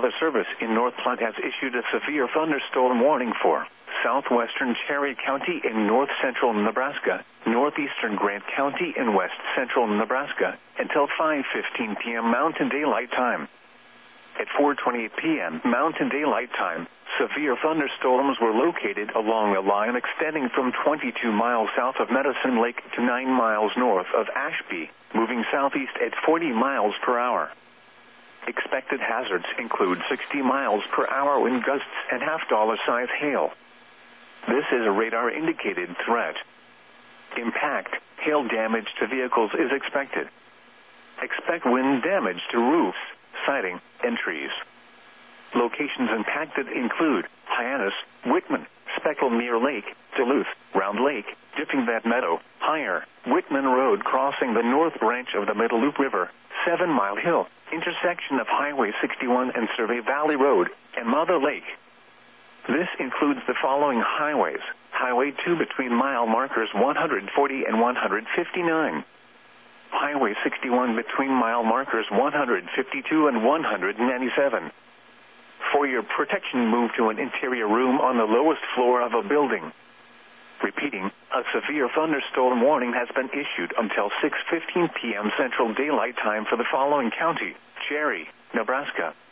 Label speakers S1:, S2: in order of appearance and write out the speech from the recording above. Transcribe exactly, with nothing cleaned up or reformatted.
S1: Weather Service in North Platte has issued a severe thunderstorm warning for southwestern Cherry County in north central Nebraska, northeastern Grant County in west central Nebraska, until five fifteen p m Mountain Daylight Time. At four twenty-eight p m Mountain Daylight Time, severe thunderstorms were located along a line extending from twenty-two miles south of Medicine Lake to nine miles north of Ashby, moving southeast at forty miles per hour. Expected hazards include sixty miles per hour wind gusts and half-dollar size hail. This is a radar-indicated threat. Impact, hail damage to vehicles is expected. Expect wind damage to roofs, siding, and trees. Locations impacted include Hyannis, Whitman, Speckle-Mere Lake, Duluth, Round Lake, Dipping Bat Meadow, Higher, Whitman Road crossing the north branch of the Middle Loop River, Seven Mile Hill, intersection of Highway sixty-one and Survey Valley Road, and Mother Lake. This includes the following highways: Highway two between mile markers one hundred forty and one hundred fifty-nine. Highway sixty-one between mile markers one hundred fifty-two and one hundred ninety-seven. For your protection, move to an interior room on the lowest floor of a building. Repeating, a severe thunderstorm warning has been issued until six fifteen p m Central Daylight Time for the following county: Cherry, Nebraska,